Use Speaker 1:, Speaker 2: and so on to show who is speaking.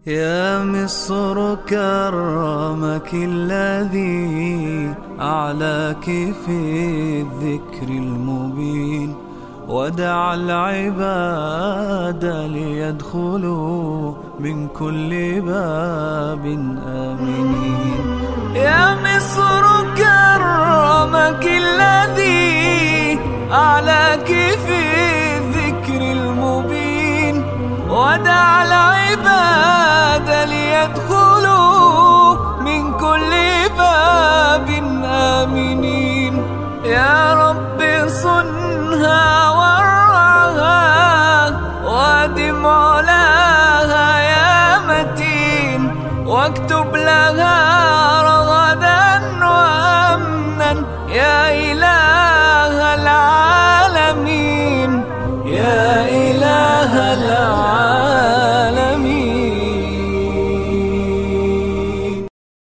Speaker 1: يا مصر كرمك الذي أعلاك في الذكر المبين، ودعا العباد ليدخلوا من كل باب آمنين. يا مصر كرمك الذي أعلاك في الذكر المبين، ودعا العباد ليدخلوا من كل باب آمنين. يا رب صنها ورعاها وادم علاها يا متين، واكتب